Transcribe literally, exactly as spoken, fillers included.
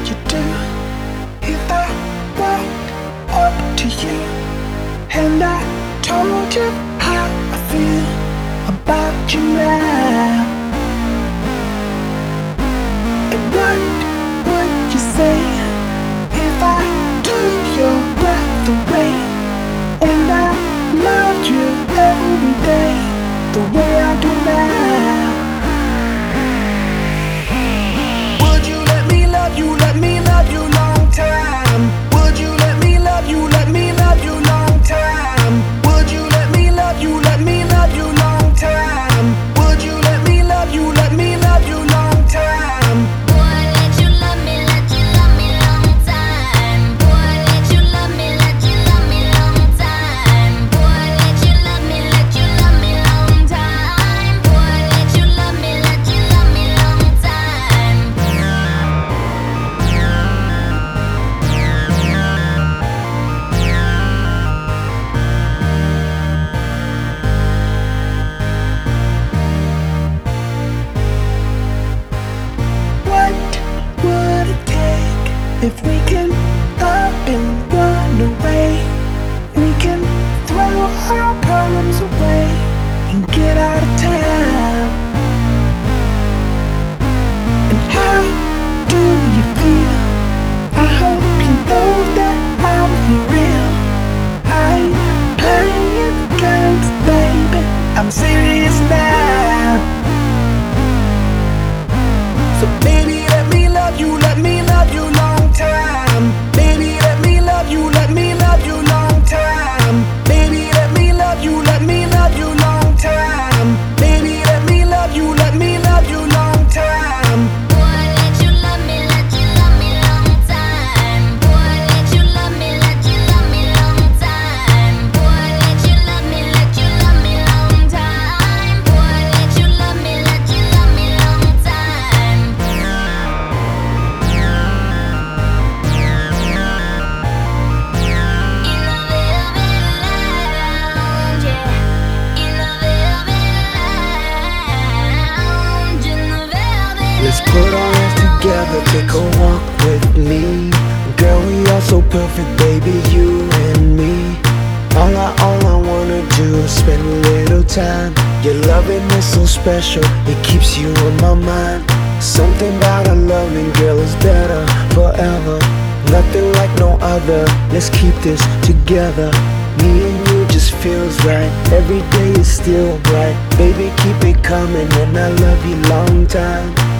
you do if I walked up to you and I told you how I feel about you now? And what would you say if I took your breath away and I loved you every day the way I do now? Would you let me love you, let me love you long time? Would you let me love you, let me love you long time? Would you let me love you, let me love you long time? Would you let me love you, let me love you long time? Boy, let you love me, let you love me long time. Boy, let you love me, let you love me long time. Boy, let you love me, let you love me long time. Boy, let you love me, let you love me long time. What would it take if we can up and run away? We can throw our problems away and get out of town. And how do you feel? I hope you know that I'm for real. I ain't playing games, baby, I'm serious now. So baby, let me love you, let me love you long time. Baby, let me love you, let me love you long time. Baby, let me love you, let me love you long time. Baby, let me love you, let me love you long time. Boy, let you love me, let you love me long time. Boy, let you love me, let you love me long time. Boy, let you love me, let you love me long time. Boy, let you love me, let you love me long time. In the velvet lounge, yeah. In the velvet lounge, in the velvet. Let's put our hands together, take a walk with me. Girl, we are so perfect, baby, you and me. All I, all I wanna do is spend a little time. Your loving is so special, it keeps you on my mind. Something about our loving, girl, is better forever. Nothing like no other, let's keep this together. Me and you just feels right, every day is still bright. Baby, keep it coming and I love you long time.